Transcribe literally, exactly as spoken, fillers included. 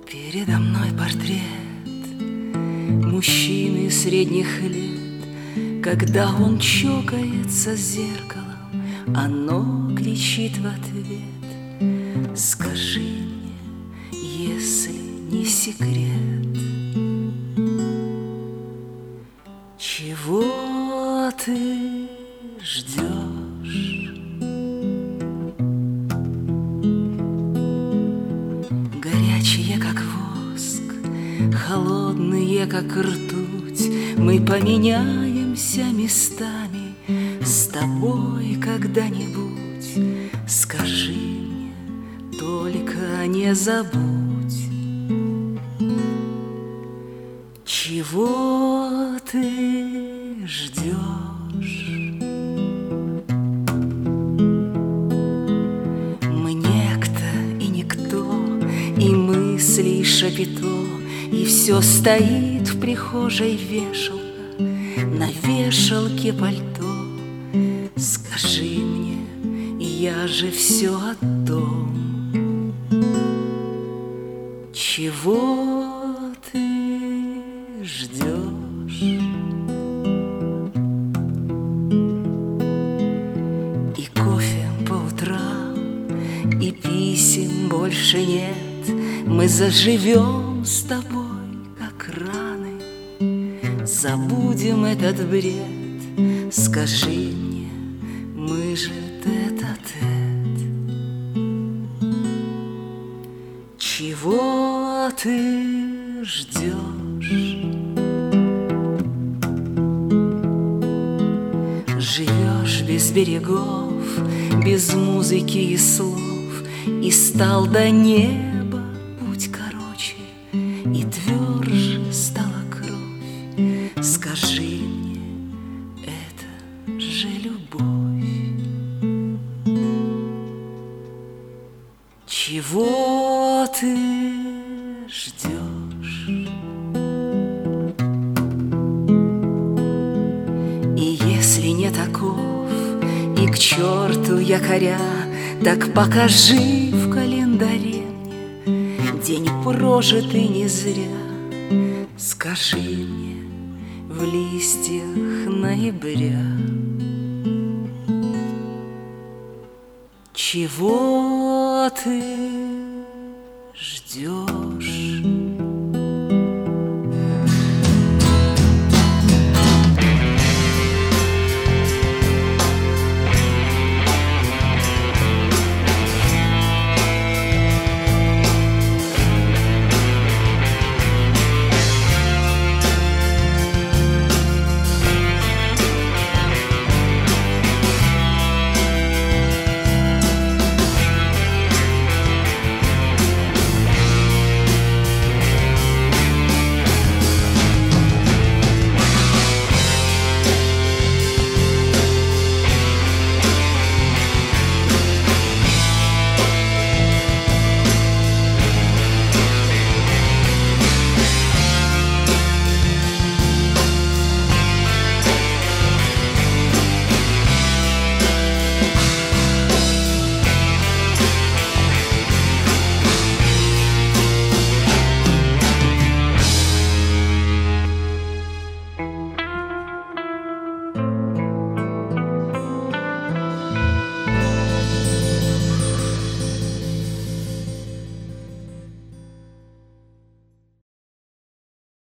Передо мной портрет мужчины средних лет. Когда он чокается с зеркалом, оно кричит в ответ: скажи мне, если не секрет, чего ты ждешь? Горячие, как воск, холодные, как ртуть, мы поменяемся местами с тобой когда-нибудь. Скажи мне, только не забудь, чего ты ждешь? Мы некто и никто, и мысли, и шапито, и все стоит в прихожей вешалка, на вешалке пальто. Скажи мне, я же все о том, чего ты ждешь? И кофе по утрам, и писем больше нет. Мы заживем с тобой, как раны, забудем этот бред. Скажи мне, мы же тет-а-тет, чего ты ждешь? Живешь без берегов, без музыки и слов, и стал до неба путь короче, и тверже стала кровь. Скажи мне, это же любовь, чего ты ждешь? И если не таков, и к черту якоря, так покажи в календаре мне день прожитый не зря. Скажи мне, в листьях ноября, чего ты ждешь?